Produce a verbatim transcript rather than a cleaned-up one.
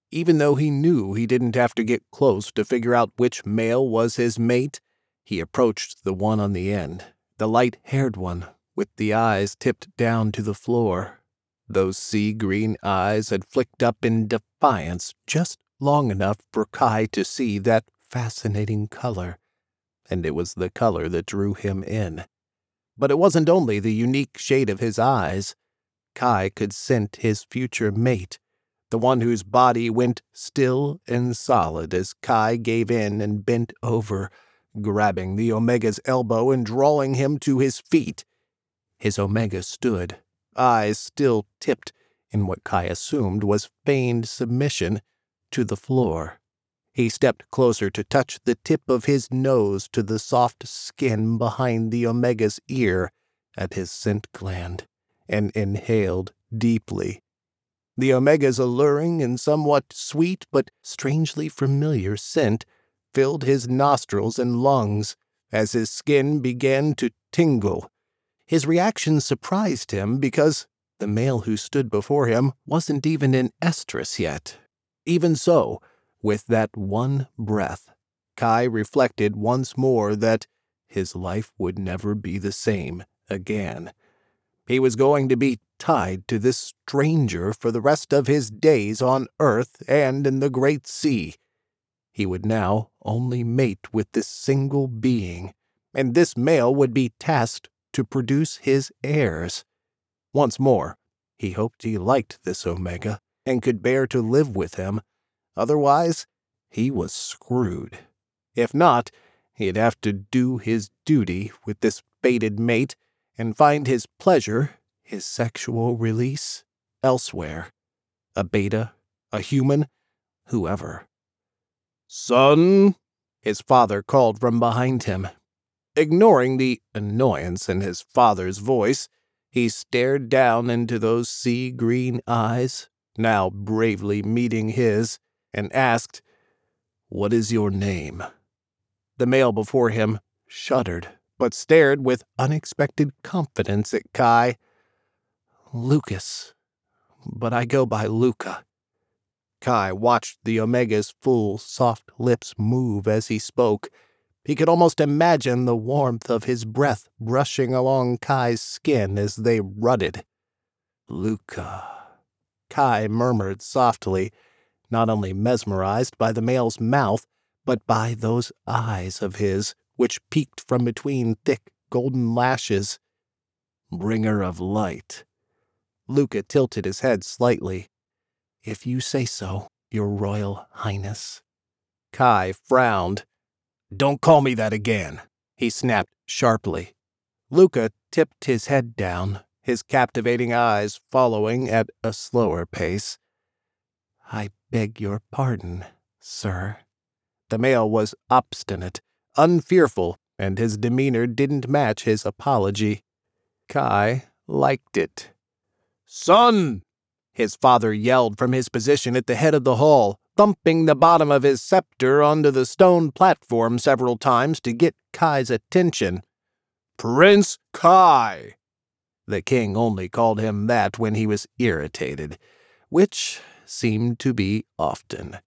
Even though he knew he didn't have to get close to figure out which male was his mate, he approached the one on the end, the light-haired one, with the eyes tipped down to the floor. Those sea-green eyes had flicked up in defiance just long enough for Kai to see that fascinating color, and it was the color that drew him in. But it wasn't only the unique shade of his eyes. Kai could scent his future mate, the one whose body went still and solid as Kai gave in and bent over, grabbing the Omega's elbow and drawing him to his feet. His Omega stood, eyes still tipped in what Kai assumed was feigned submission, to the floor. He stepped closer to touch the tip of his nose to the soft skin behind the Omega's ear at his scent gland, and inhaled deeply. The Omega's alluring and somewhat sweet but strangely familiar scent filled his nostrils and lungs as his skin began to tingle. His reaction surprised him because the male who stood before him wasn't even in estrus yet. Even so, with that one breath, Kai reflected once more that his life would never be the same again. He was going to be tied to this stranger for the rest of his days on Earth and in the Great Sea. He would now only mate with this single being, and this male would be tasked to produce his heirs. Once more, he hoped he liked this Omega and could bear to live with him. Otherwise, he was screwed. If not, he'd have to do his duty with this fated mate and find his pleasure, his sexual release, elsewhere. A beta, a human, whoever. "Son," his father called from behind him. Ignoring the annoyance in his father's voice, he stared down into those sea-green eyes, now bravely meeting his, and asked, "What is your name?" The male before him shuddered, but stared with unexpected confidence at Kai. "Lucas, but I go by Luca." Kai watched the Omega's full, soft lips move as he spoke. He could almost imagine the warmth of his breath brushing along Kai's skin as they rutted. "Luca," Kai murmured softly, not only mesmerized by the male's mouth, but by those eyes of his, which peeked from between thick golden lashes. "Bringer of light." Luca tilted his head slightly. "If you say so, your Royal Highness." Kai frowned. "Don't call me that again," he snapped sharply. Luca tipped his head down, his captivating eyes following at a slower pace. "I beg your pardon, sir." The male was obstinate, unfearful, and his demeanor didn't match his apology. Kai liked it. "Son!" his father yelled from his position at the head of the hall, thumping the bottom of his scepter onto the stone platform several times to get Kai's attention. "Prince Kai!" The king only called him that when he was irritated, which seemed to be often.